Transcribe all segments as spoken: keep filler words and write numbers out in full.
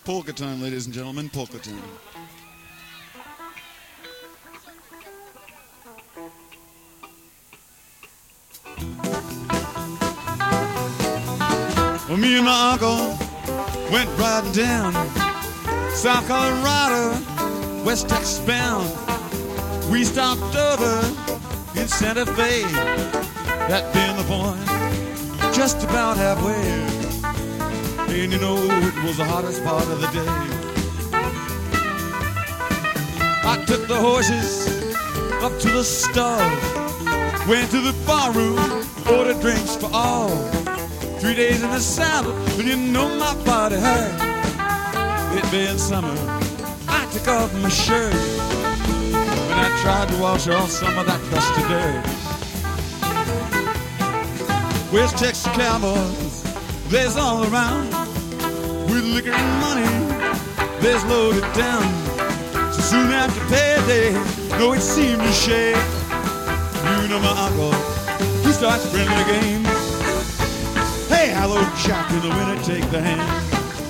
Polka time, ladies and gentlemen, polka time. Well, me and my uncle went riding down South Colorado, West Texas bound. We stopped over in Santa Fe, that being the point, just about halfway. And you know it was the hottest part of the day. I took the horses up to the stall, went to the bar room, ordered drinks for all. Three days in the saddle, and you know my body hurt. It being summer, I took off my shirt, and I tried to wash off some of that dusty dirt. West Texas cowboys, there's all around. With liquor and money, there's loaded down. So soon after payday, though it seemed a shame, you know my uncle, he starts friendly game. Hey, hello, Jack, in the winter, take the hand.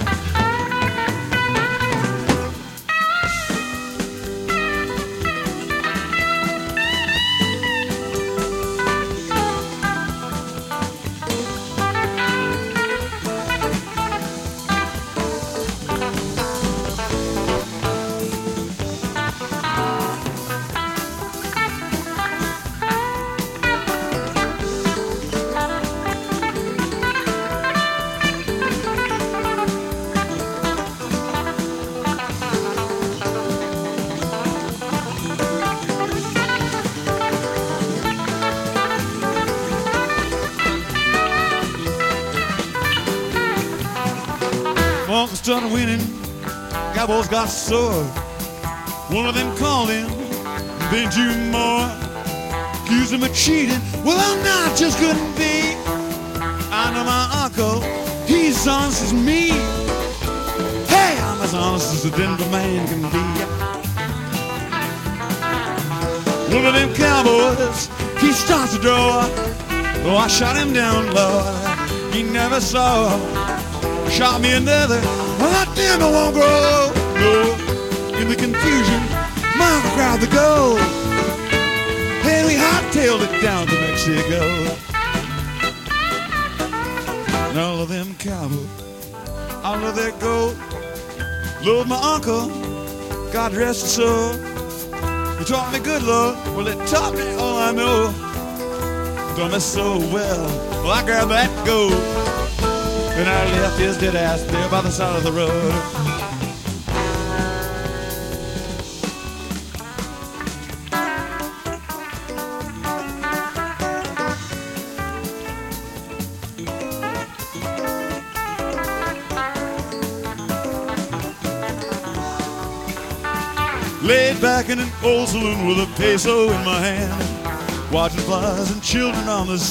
Uncle's started winning, cowboys got sore. One of them called him, Benjamin Moore, accused him of cheating. Well, I'm not, just couldn't be. I know my uncle, he's as honest as me. Hey, I'm as honest as a Denver man can be. One of them cowboys, he starts to draw. Oh, I shot him down, Lord, he never saw. Shot me another, well that damn it won't grow. No, in the confusion, my uncle grabbed the gold. Hey, we hot-tailed it down to Mexico. And all of them cowboys, all of their gold, love my uncle, God rest his soul. He taught me good, Lord, well it taught me all I know. Done me so well, well I grabbed that gold, and I left his dead ass there by the side of the road. Laid back in an old saloon with a peso in my hand, watching flies and children on the